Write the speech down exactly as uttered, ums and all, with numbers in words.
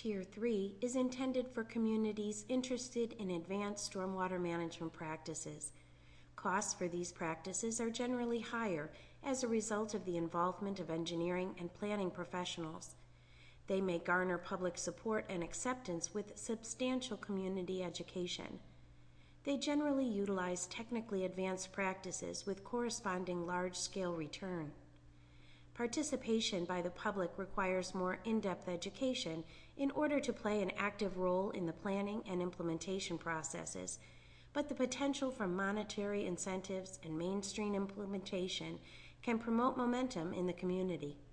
Tier three is intended for communities interested in advanced stormwater management practices. Costs for these practices are generally higher as a result of the involvement of engineering and planning professionals. They may garner public support and acceptance with substantial community education. They generally utilize technically advanced practices with corresponding large-scale return. Participation by the public requires more in-depth education in order to play an active role in the planning and implementation processes, but the potential for monetary incentives and mainstream implementation can promote momentum in the community.